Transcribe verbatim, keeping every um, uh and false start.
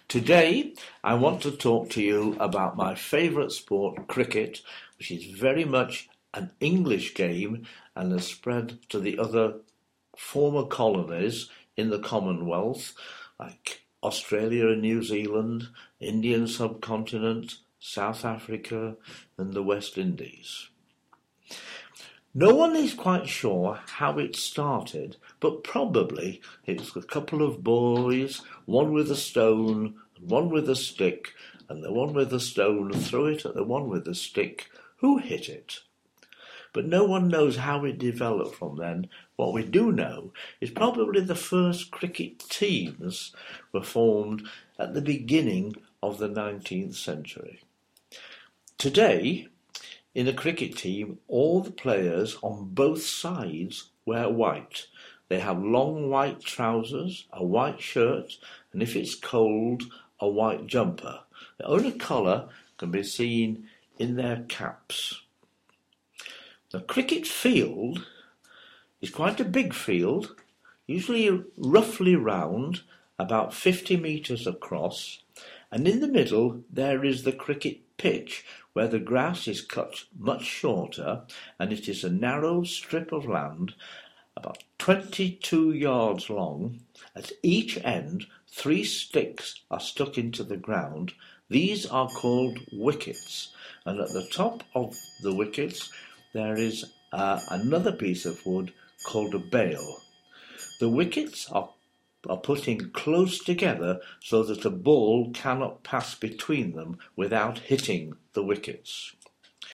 Today, I want to talk to you about my favourite sport, cricket, which is very much an English game and has spread to the other former colonies in the Commonwealth, like Australia and New Zealand, Indian subcontinent, South Africa, and the West Indies. No one is quite sure how it started, but probably it's a couple of boys, one with a stone and one with a stick, and the one with the stone threw it at the one with the stick, who hit it. But no one knows how it developed from then. What we do know is probably the first cricket teams were formed at the beginning of the nineteenth century. Today, in a cricket team, all the players on both sides wear white. They have long white trousers, a white shirt, and if it's cold, a white jumper. The only colour can be seen in their caps. The cricket field is quite a big field, usually roughly round, about fifty metres across, and in the middle there is the cricket pitch, where the grass is cut much shorter, and it is a narrow strip of land about twenty-two yards long. At each end, three sticks are stuck into the ground. These are called wickets, and at the top of the wickets there is uh, another piece of wood called a bail. The wickets are are put in close together so that a ball cannot pass between them without hitting the wickets.